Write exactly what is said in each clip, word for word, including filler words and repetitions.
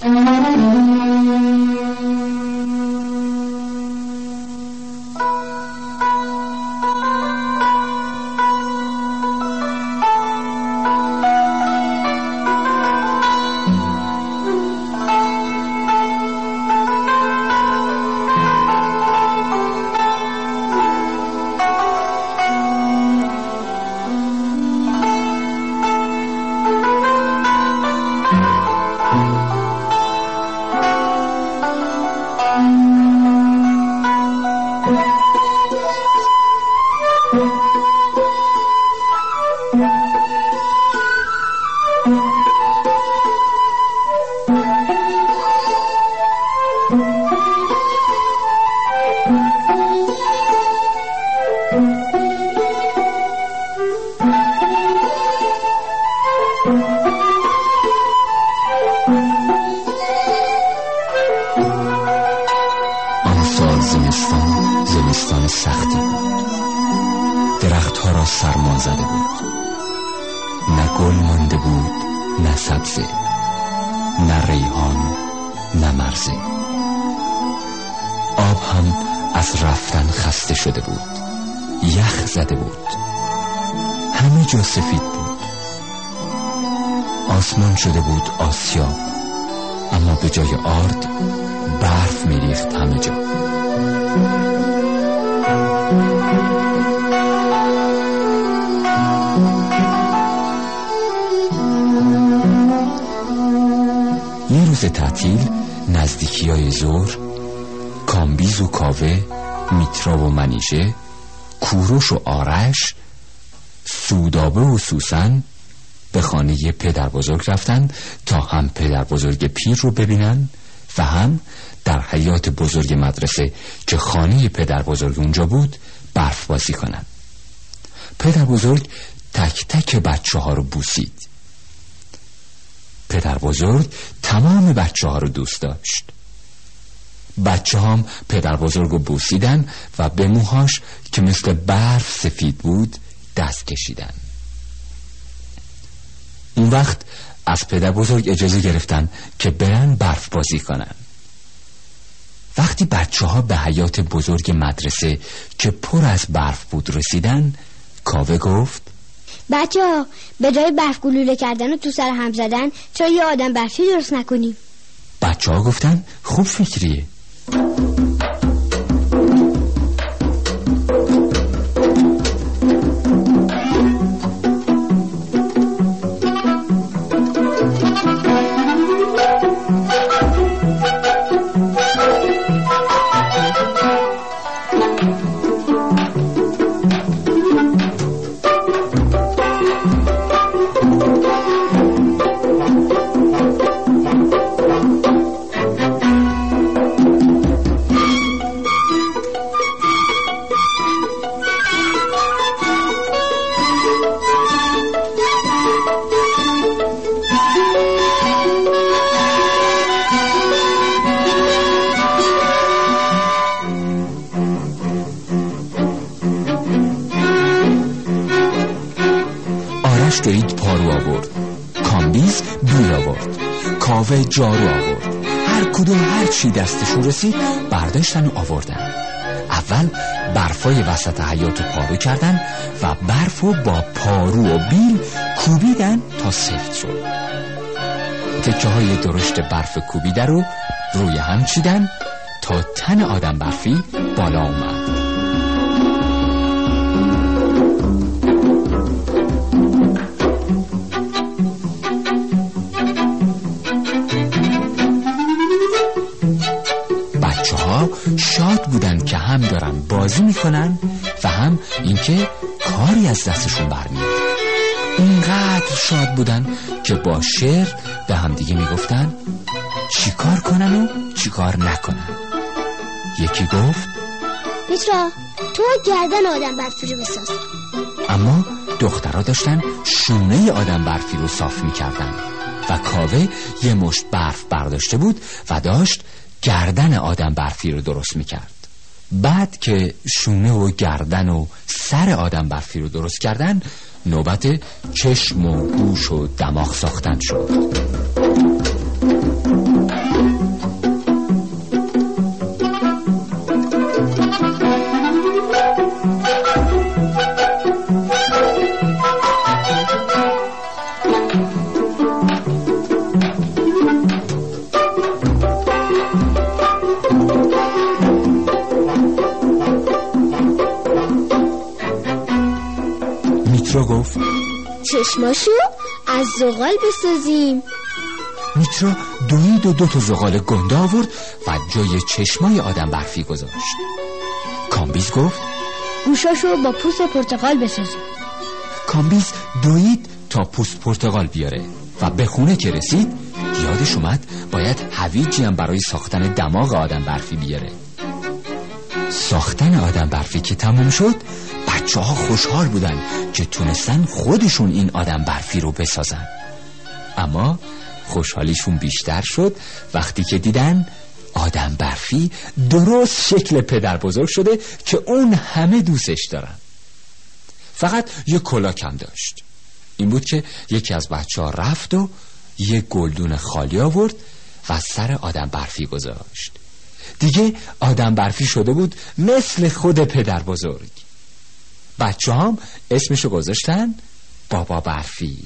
زمستان زمستان سختی بود. درختها را سرما زده بود. نه گل مانده بود، نه سبزه، نه ریحان، نه مرزه. آب هم از رفتن خسته شده بود. یخ زده بود. همه جا سفید بود. آسمان شده بود آسیاب، اما به جای آرد برف میریخت همه جا. یه روز تعطیل نزدیکی های ظهر، کامبیز و کاوه، میترا و منیژه، کوروش و آرش، سودابه و سوسن به خانه پدر بزرگ رفتن تا هم پدر بزرگ پیر رو ببینن و هم در حیاط بزرگ مدرسه که خانه پدر بزرگ اونجا بود برف بازی کنن. پدر بزرگ تک تک بچه ها رو بوسید. پدر بزرگ تمام بچه ها رو دوست داشت. بچه هم پدر بزرگ رو بوسیدن و به موهاش که مثل برف سفید بود دست کشیدن. اون وقت از پدر بزرگ اجازه گرفتن که برن برف بازی کنن. وقتی بچه ها به حیاط بزرگ مدرسه که پر از برف بود رسیدن، کاوه گفت: بچه ها به جای برف گلوله کردن و تو سر هم زدن چرا یه آدم برفی درست نکنیم؟ بچه ها گفتن خوب فکریه. دوید پارو آورد، کامبیز بیل آورد، کاوه جارو آورد. هر کدوم هر چی دستشون رسید برداشتن و آوردن. اول برفای وسط حیاط پارو کردن و برفو با پارو و بیل کوبیدن تا سفت شد. تکه های درشت برف کوبیده رو روی هم چیدن تا تن آدم برفی بالا اومد. شاد بودن که هم دارن بازی میکنن و هم اینکه کاری از دستشون برمیاد. اینقدر شاد بودن که با شعر به هم دیگه میگفتن چی کار کنن و چی کار نکنن. یکی گفت: میترا تو گردن آدم برفی رو بساز. اما دخترها داشتن شونه آدم برفی رو صاف میکردن و کاوه یه مشت برف برداشته بود و داشت گردن آدم برفی رو درست میکرد. بعد که شونه و گردن و سر آدم برفی رو درست کردن، نوبت چشم و گوش و دماغ ساختن شد. چشماشو از زغال بسازیم. میترا دوید و دو تا زغال گنده آورد و جای چشمای آدم برفی گذاشت. کامبیز گفت گوشاشو با پوست پرتقال بسازیم. کامبیز دوید تا پوست پرتقال بیاره و به خونه که رسید یادش اومد باید هویجی هم برای ساختن دماغ آدم برفی بیاره. ساختن آدم برفی که تموم شد بچه ها خوشحال بودن که تونستن خودشون این آدم برفی رو بسازن. اما خوشحالیشون بیشتر شد وقتی که دیدن آدم برفی درست شکل پدر بزرگ شده که اون همه دوستش دارن. فقط یه کلا کم داشت. این بود که یکی از بچه ها رفت و یه گلدون خالی آورد و سر آدم برفی گذاشت. دیگه آدم برفی شده بود مثل خود پدر بزرگ. بچه هم اسمشو گذاشتن بابا برفی.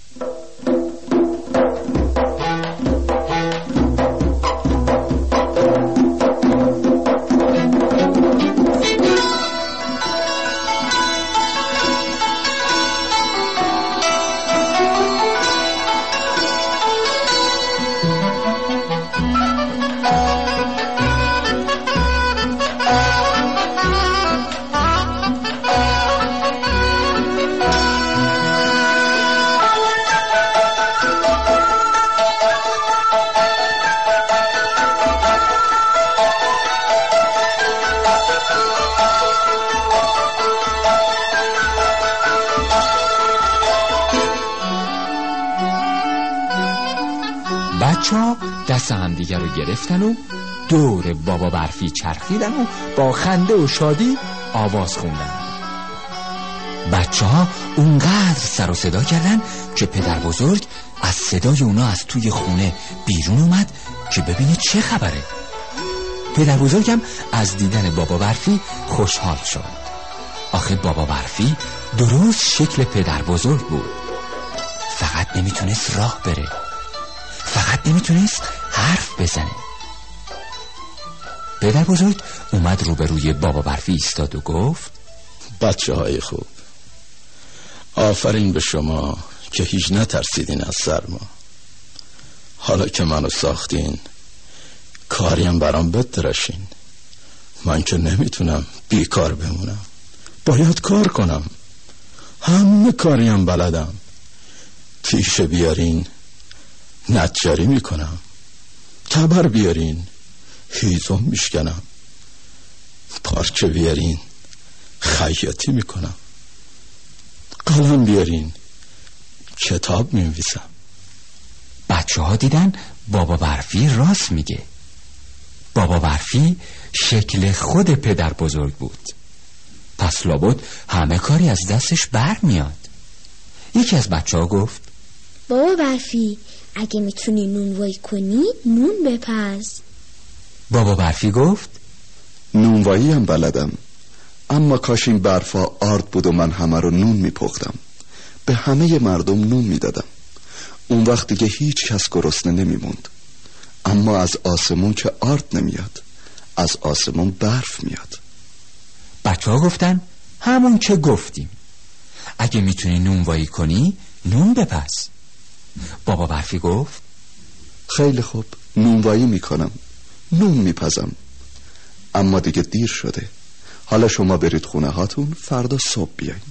بچه ها دست هم دیگر رو گرفتن و دور بابا برفی چرخیدن و با خنده و شادی آواز خوندن. بچه ها اونقدر سر و صدا کردن که پدر بزرگ از صدای اونا از توی خونه بیرون اومد که ببینه چه خبره. پدر بزرگم از دیدن بابا برفی خوشحال شد. آخه بابا برفی درست شکل پدر بزرگ بود، فقط نمیتونست راه بره، فقط نمیتونست حرف بزنه. پدر بزرگ اومد روبروی بابا برفی ایستاد و گفت بچه های خوب، آفرین به شما که هیچ نترسیدین از سرما. حالا که منو ساختین کاریم برام بدرشین. من که نمیتونم بیکار بمونم، باید کار کنم. همه کاریم بلدم. تیشه بیارین نجاری میکنم، تبر بیارین هیزم میشکنم، پارچه بیارین خیاطی میکنم، قلم بیارین کتاب می‌نویسم. بچه ها دیدن بابا برفی راست میگه. بابا برفی شکل خود پدر بزرگ بود، پس لابد همه کاری از دستش بر میاد. یکی از بچه ها گفت بابا برفی اگه میتونی نونوایی کنی نون بپز. بابا برفی گفت نونوایی هم بلدم، اما کاش این برفا آرد بود و من همه رو نون میپختم، به همه مردم نون میدادم. اون وقت دیگه هیچ کس گرسنه نمیموند. اما از آسمون که آرد نمیاد، از آسمون برف میاد. بچه ها گفتن همون که گفتیم، اگه میتونی نونوایی کنی نون بپز. بابا برفی گفت خیلی خوب، نونوایی میکنم، نون میپزم. اما دیگه دیر شده. حالا شما برید خونه هاتون، فردا صبح بیاین.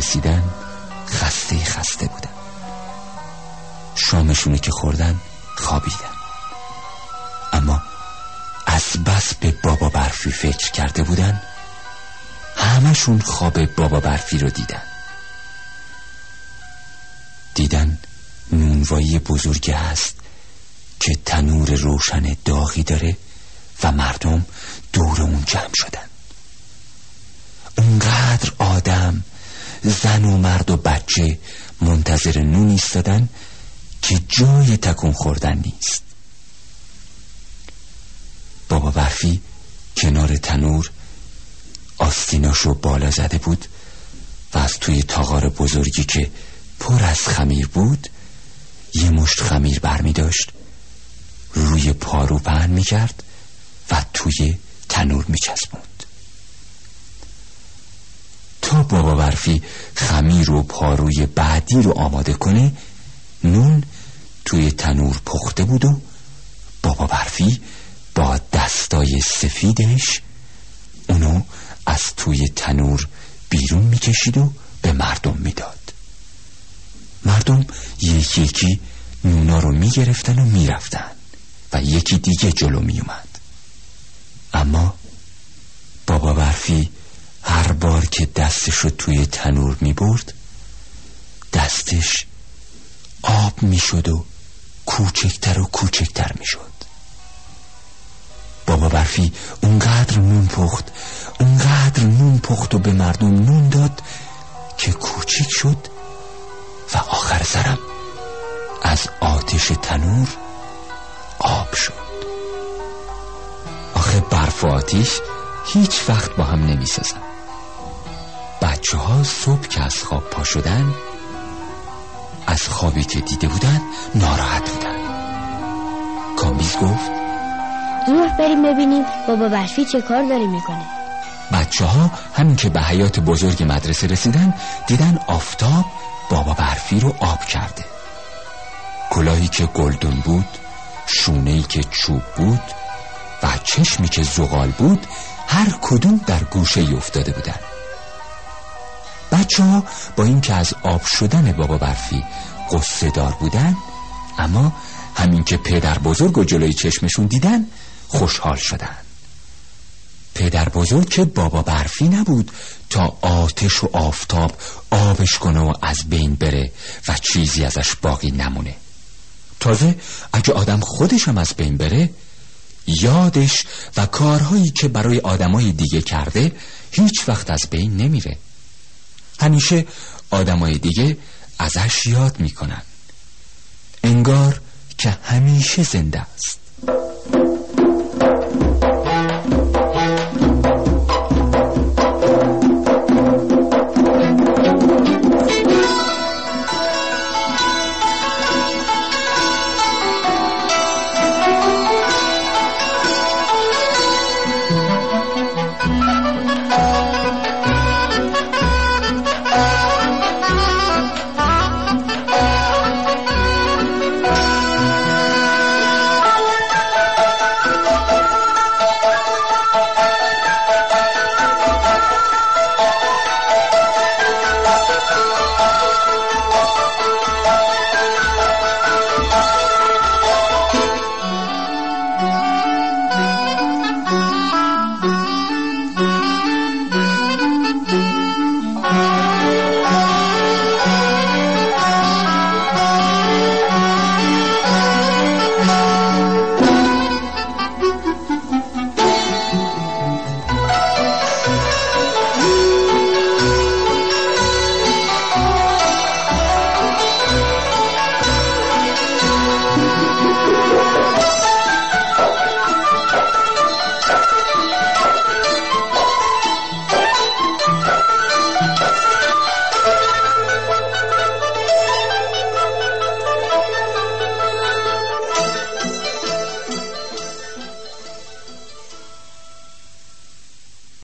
رسیدن خسته خسته بودن. شامشونه که خوردن خوابیدن. اما از بس به بابا برفی فکر کرده بودن همشون خواب بابا برفی رو دیدن. دیدن نونوایی بزرگی هست که تنور روشن داغی داره و مردم دور اون جمع شدن. اونقدر آدم، زن و مرد و بچه منتظر نون ایستادن که جای تکون خوردن نیست. بابا برفی کنار تنور آستیناشو بالا زده بود و از توی تاغار بزرگی که پر از خمیر بود یه مشت خمیر برمی داشت، روی پارو پهن می کرد و توی تنور می چسبوند. تا بابا برفی خمیر و پاروی بعدی رو آماده کنه نون توی تنور پخته بود و بابا برفی با دستای سفیدش اونو از توی تنور بیرون میکشید و به مردم میداد. مردم یکی یکی نونا رو میگرفتن و میرفتن و یکی دیگه جلو میومد. اما بابا برفی هر بار که دستش رو توی تنور میبرد دستش آب میشد و کوچکتر و کوچکتر میشد. بابا برفی اونقدر نون پخت اونقدر نون پخت و به مردم نون داد که کوچیک شد و آخر سرم از آتش تنور آب شد. آخه برف و آتش هیچ وقت با هم نمی سازن. بچه ها صبح که از خواب پا شدن از خوابی که دیده بودن ناراحت بودن. کامبیز گفت زود بریم ببینیم بابا برفی چه کار داره میکنه. بچه ها همین که به حیاط بزرگ مدرسه رسیدن دیدن آفتاب بابا برفی رو آب کرده. کلاهی که گلدون بود، شونه‌ای که چوب بود و چشمی که زغال بود هر کدوم در گوشه ای افتاده بودن. بچه ها با این که از آب شدن بابا برفی قصه دار بودن اما همین که پدر بزرگ و جلوی چشمشون دیدن خوشحال شدن. پدر بزرگ که بابا برفی نبود تا آتش و آفتاب آبش کنه و از بین بره و چیزی ازش باقی نمونه. تازه اگه آدم خودش هم از بین بره یادش و کارهایی که برای آدمای دیگه کرده هیچ وقت از بین نمیره. همیشه آدمای دیگه ازش یاد میکنن، انگار که همیشه زنده است.